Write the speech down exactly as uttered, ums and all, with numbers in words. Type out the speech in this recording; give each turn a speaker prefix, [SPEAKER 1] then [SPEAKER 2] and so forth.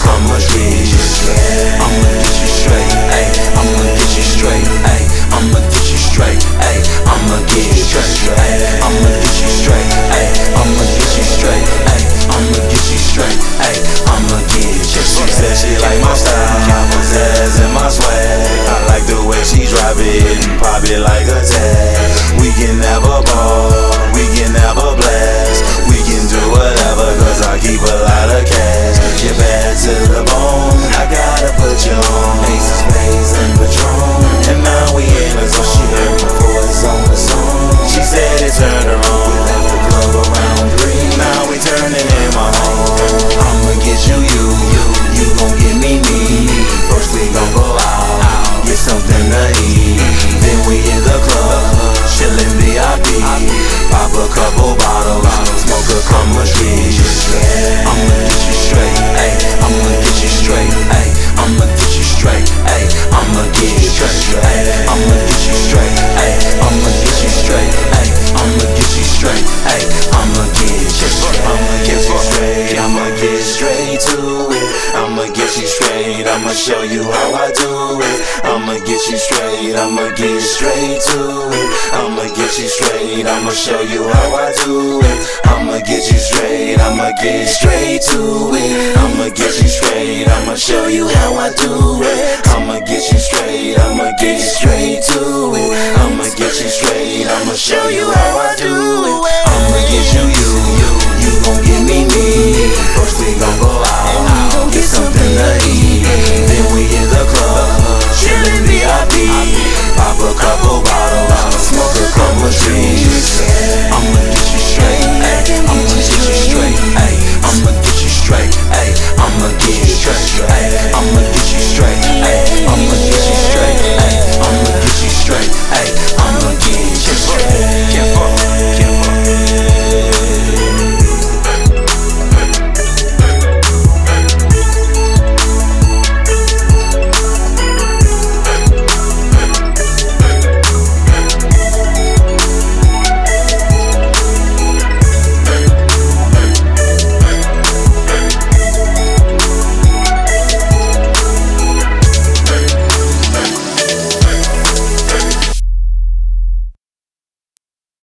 [SPEAKER 1] I'ma get you straight. I'ma get you straight. Ay, I'ma get you straight. Ay, I'ma get you straight. Ay, I'ma get you straight. Ay, I'ma get you straight. Ay, I'ma get you straight. Ay, I'ma get you straight. Ay, I'ma get you straight.
[SPEAKER 2] She said she like my style, my pizzazz and my swag. I like the way she drive it and pop it like a tag. We can have a ball, we can have a blast. We can do whatever, cause I keep a lot of cash. You're bad to the bone, I gotta put you on. Aces, Bays, and Patron, and now we in the zone. She heard my voice on the song. She said it turned her on. We left the club around three, now we turning in my home.
[SPEAKER 1] I'ma get you, you, you, you gon' get me, me. First we gon' go out, get something to eat. Then we in the club, chillin' V I P. Pop a couple bottles, smoke a couple. I'ma get you straight. I'ma get you straight. Ay, I'ma get you straight. Ay, I'ma get you straight. Ay, I'ma get you straight. Ay, I'ma get you straight. Ay, I'ma get you straight. Ay, I'ma get you straight. Ay, I'ma get you straight.
[SPEAKER 2] I'ma get you straight. I'ma get straight to it. I'ma get you straight. I'ma show you how I do it. I'ma get you straight. I'ma get straight to it. I'ma get you straight. I'ma show you how I do it. I'ma get you straight. I'ma get straight to it. I'ma get you straight. I'ma show you how I do it. I'ma get you straight. I'ma get straight to it. I'ma get you straight. I'ma show you how I do it.
[SPEAKER 1] I'ma get you, you, you, you gon' get me, me. First we gon' go